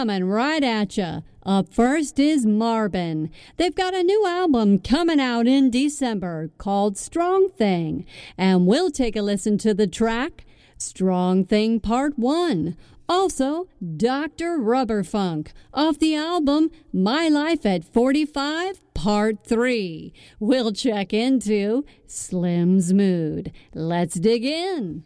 Coming right at you. Up first is Marbin. They've got a new album coming out in December called Strong Thing, and we'll take a listen to the track Strong Thing Part 1. Also, Dr. Rubberfunk off the album My Life at 45 Part 3. We'll check into Slim's mood. Let's dig in.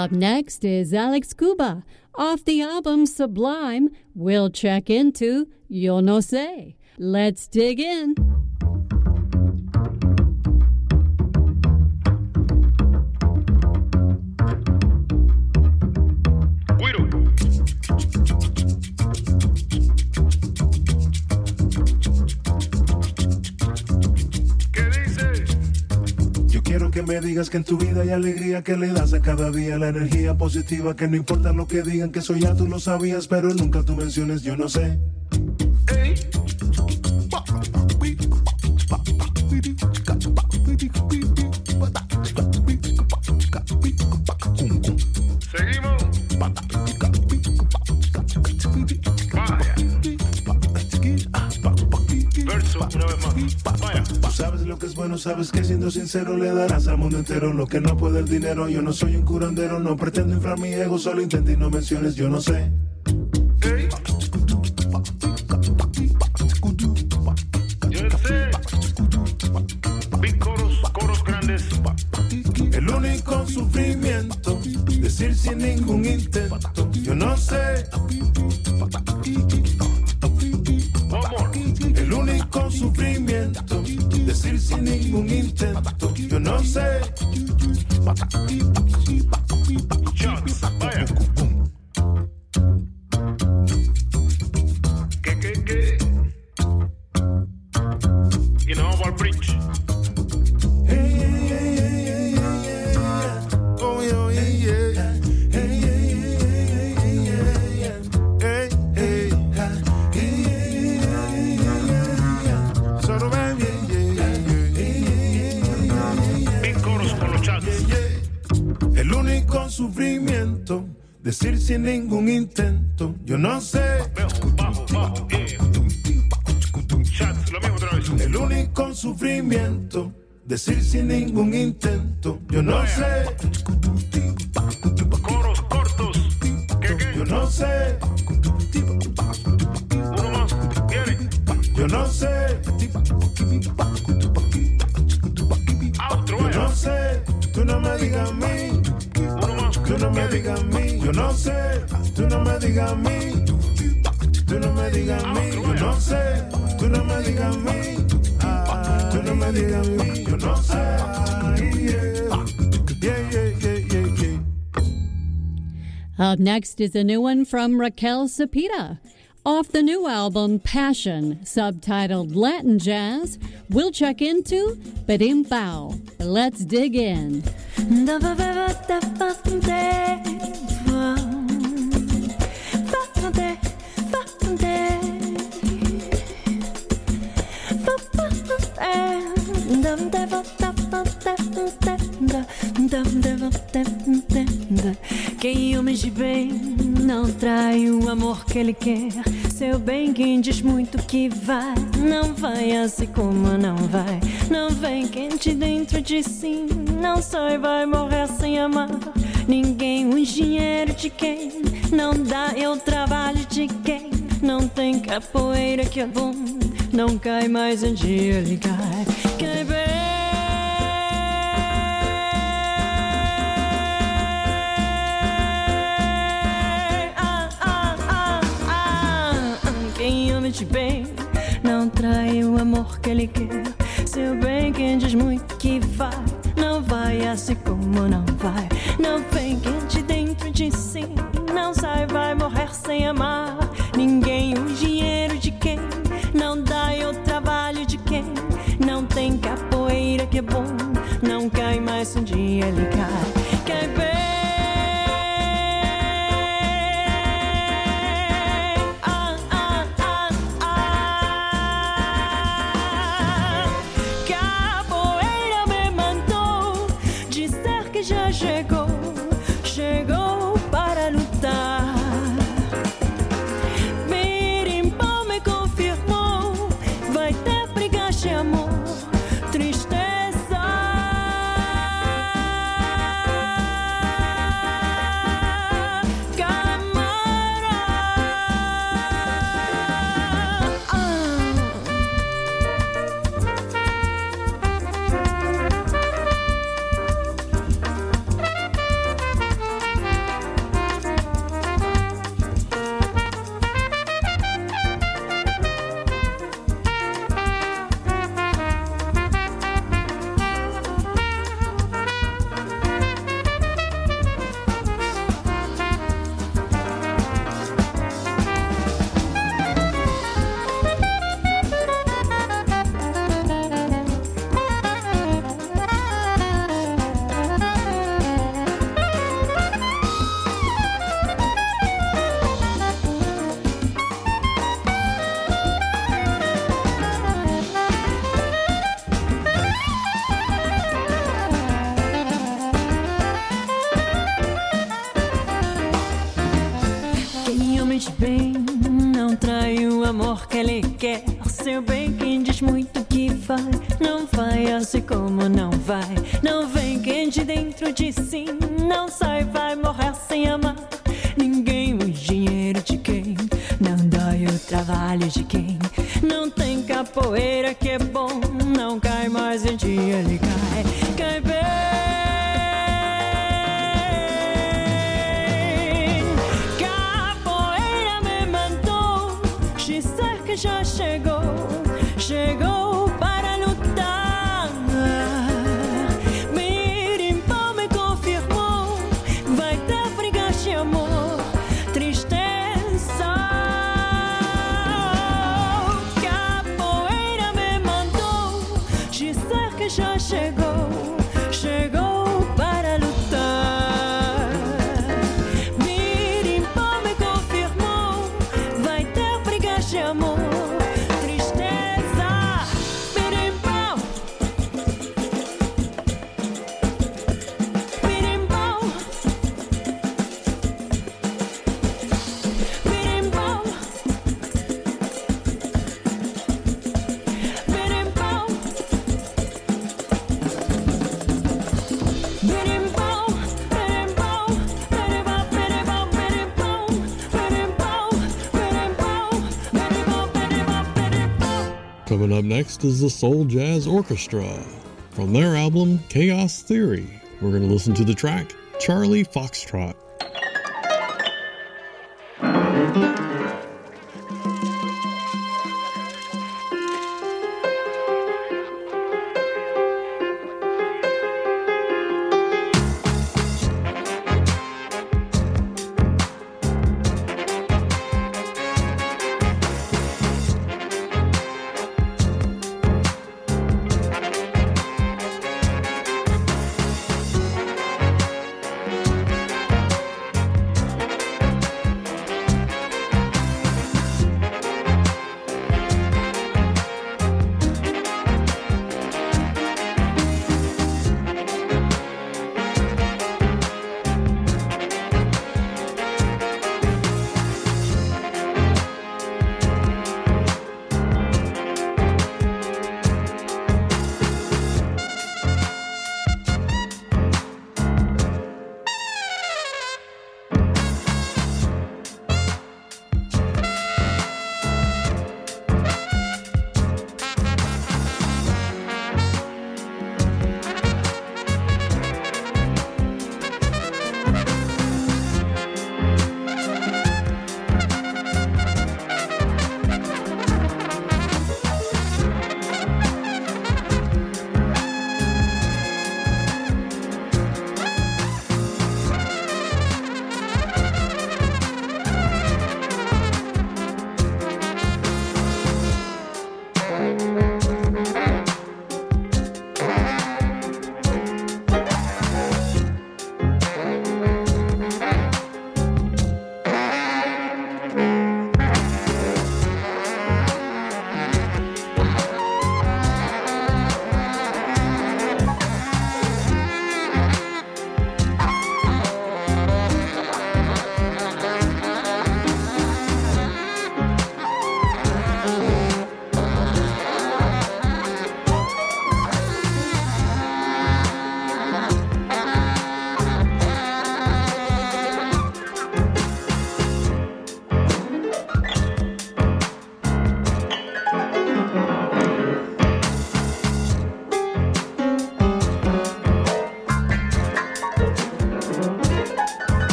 Up next is Alex Cuba. Off the album Sublime, we'll check into Yo No Sé. Let's dig in. Quiero que me digas que en tu vida hay alegría, que le das a cada día la energía positiva, que no importa lo que digan, que eso ya tú lo sabías, pero nunca tú menciones yo no sé. Seguimos. Verso, una vez más. Vaya. Tú sabes lo que es bueno, sabes que siendo sincero le darás al mundo entero lo que no puede el dinero. Yo no soy un curandero, no pretendo inflar mi ego, solo intenta y no menciones yo no sé. Hey. Yo no sé. Big coros grandes. El único sufrimiento, decir sin ningún intento, yo no sé. El único sufrimiento, decir sin ningún intento, yo no sé. Shots, vaya. ¿Qué? Y nos vamos al bridge. Con sufrimiento, decir sin ningún intento, yo no sé. Bajo, yeah. Shots, lo mismo otra vez. El único sufrimiento, decir sin ningún intento, yo no sé. Coros cortos. ¿Qué? Yo no sé. Uno más, viene. Yo no sé. Outro, Yo no sé. Tú no me digas a mí. Tú no me digas a mí, yo no sé. Tú no me digas a mí. Tú no me digas a mí, yo no sé. Tú no me digas a mí. Tú no me digas a mí, yo no sé. Yeah. Up next is a new one from Raquel Cepeda. Off the new album Passion, subtitled Latin Jazz, we'll check into Berimbau. Let's dig in. Quem homem de bem não trai o amor que ele quer. Seu bem quem diz muito que vai, não vai assim como não vai. Não vem quente dentro de si, não sai, vai morrer sem amar ninguém. O engenheiro de quem não dá é o trabalho de quem não tem capoeira que é bom, não cai mais um dia ele cai. Quem vem de bem não trai o amor que ele quer. Seu bem quem diz muito que vai, não vai assim como não vai. Não vem quente dentro de si, não sai, vai morrer sem amar ninguém. O dinheiro de quem não dá é o trabalho de quem não tem capoeira que é bom, não cai mais um dia ele cai. Quem vem já chegou para lutar. Berimbau me confirmou, vai ter brigas de amor, tristeza. que quer. Seu bem quem diz muito que vai. Não vai assim como não vai. Não vem quem de dentro de si não sai, vai morrer sem amar ninguém. O dinheiro de quem não dói, o trabalho de quem não tem capoeira que é bom. Não cai mais em dia, ele cai, cai bem. Capoeira me mandou dizer que já chegou, chegou para lutar. Mirimbó me confirmou, vai ter brigas de amor, tristeza. Capoeira me mandou dizer que já chegou, chegou para lutar. Mirimbó me confirmou, vai ter brigas de amor, tristeza. Mirimbó, Mirimbó, Mirimbó, Mirimbó, Coming up next is the Soul Jazz Orchestra. From their album, Chaos Theory, we're going to listen to the track, Charlie Foxtrot.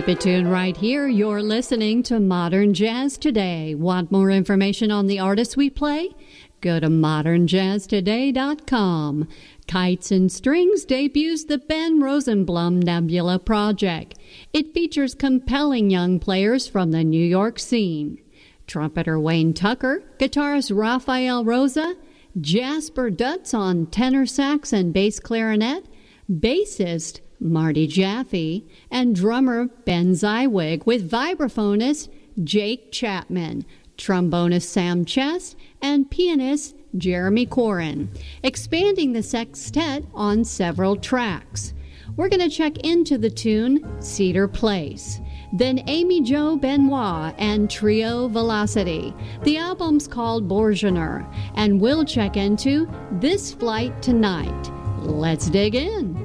Keep it tuned right here. You're listening to Modern Jazz Today. Want more information on the artists we play? Go to modernjazztoday.com. Kites and Strings debuts the Ben Rosenblum Nebula Project. It features compelling young players from the New York scene. Trumpeter Wayne Tucker, guitarist Rafael Rosa, Jasper Dutz on tenor sax and bass clarinet, bassist Marty Jaffe, and drummer Ben Zywig with vibraphonist Jake Chapman, trombonist Sam Chest, and pianist Jeremy Corin, expanding the sextet on several tracks. We're going to check into the tune Cedar Place. Then Amy Jo Benoit and Trio Velocity. The album's called Bourgeoner, and we'll check into This Flight Tonight. Let's dig in.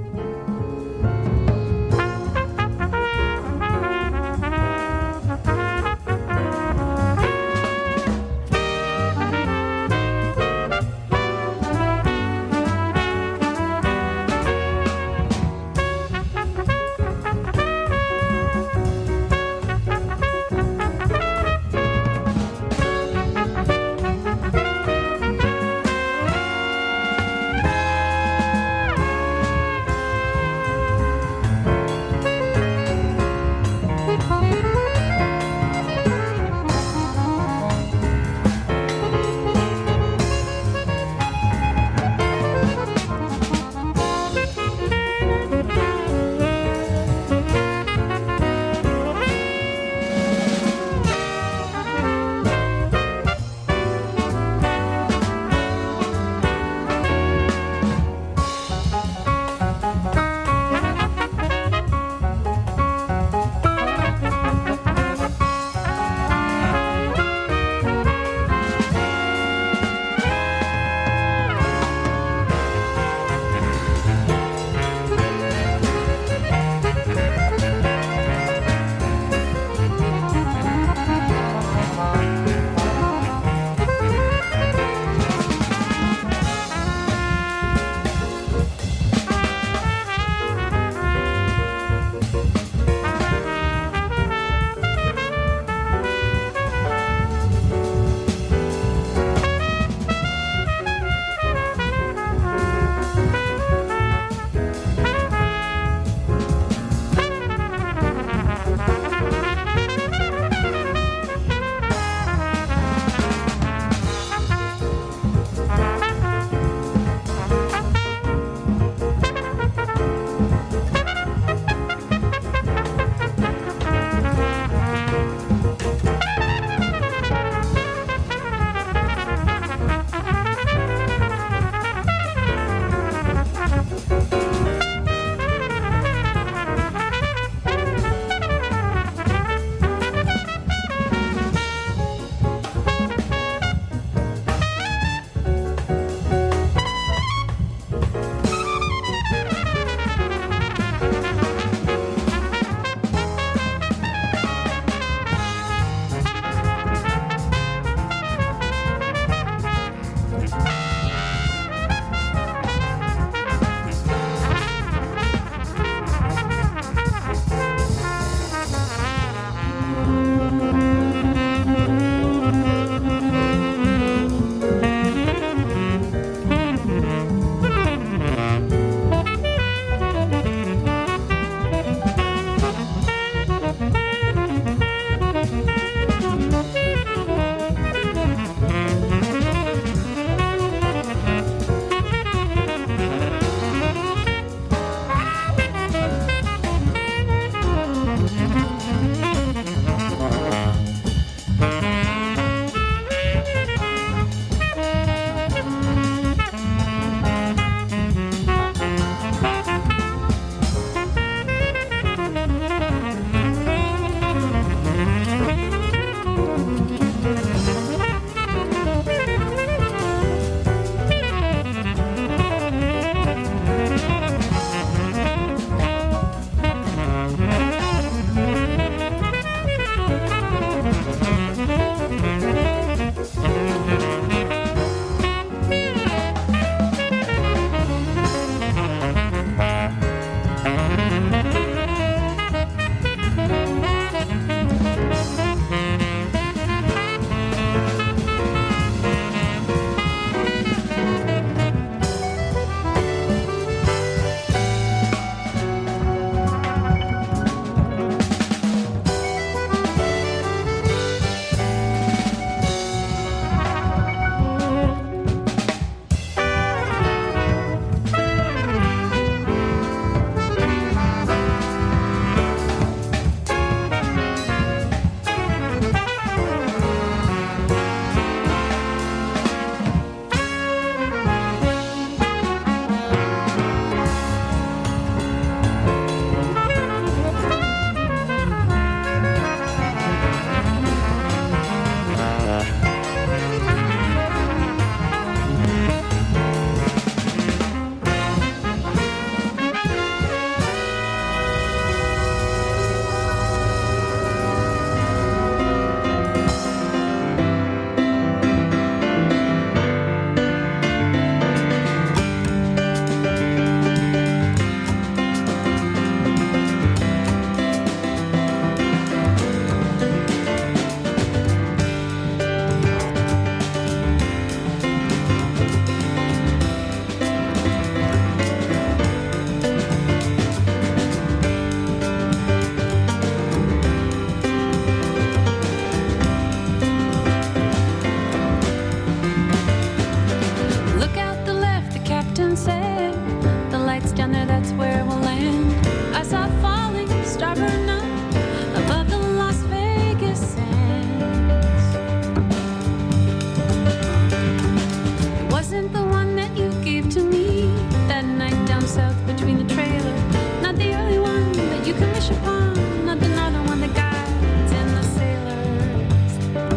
wasn't the one that you gave to me that night down south between the trailer. Not the early one that you can wish upon, not the northern one that guides and the sailors.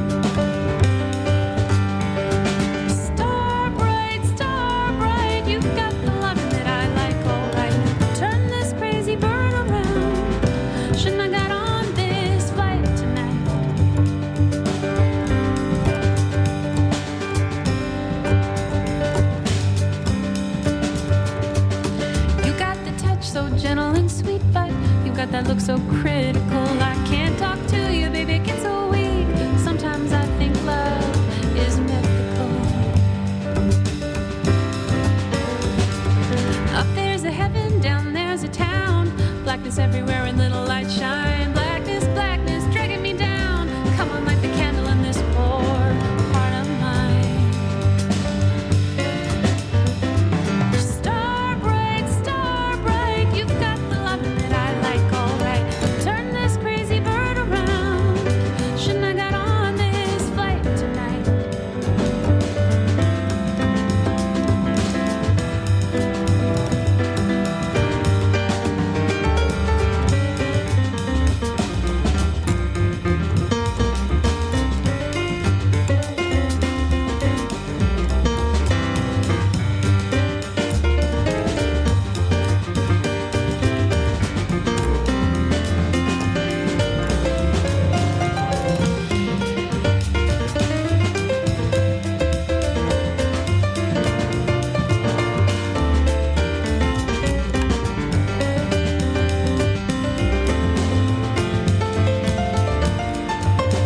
Star bright, you've got the loving that I like, all right. Turn this crazy bird around. Shouldn't I got on this flight tonight? You got the touch so gentle and sweet, but you got that look so